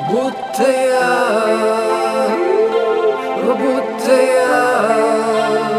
Будто я.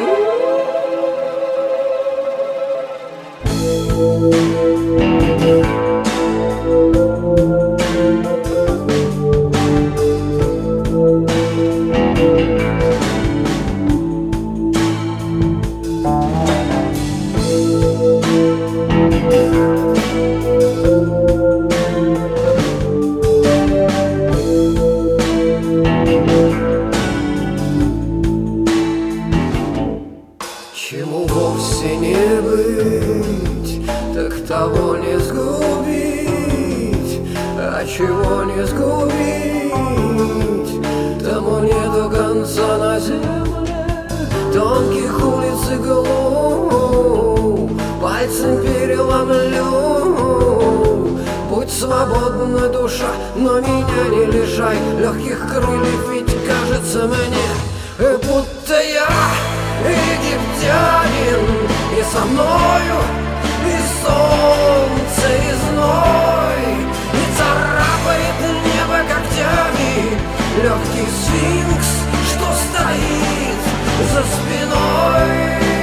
Чему вовсе не быть, так того не сгубить. А чего не сгубить, тому нету конца на земле. Тонких улиц и глубь пальцем переломлю. Будь свободна, душа, но меня не лишай легких крыльев, ведь кажется мне, будто я египтянин, и со мною и солнце, и зной, и царапает небо когтями легкий сфинкс, что стоит за спиной.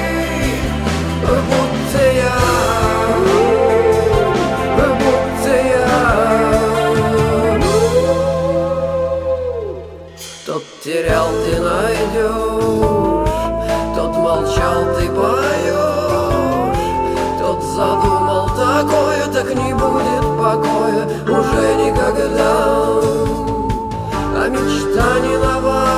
Будто я, будто я. Тот терял, ты найдешь, тот молчал, ты поешь, тот задумал такое, так не будет покоя уже никогда. А мечта не нова,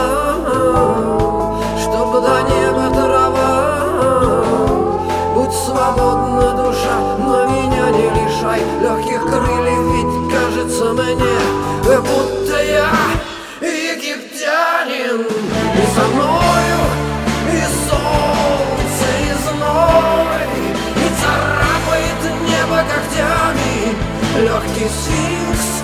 чтоб до неба трава. Будь свободна, душа, но меня не лишай легких крыльев, ведь кажется мне, будто я египтянин, и со мною и солнце, и зной, и царапает небо когтями легкий сфинкс,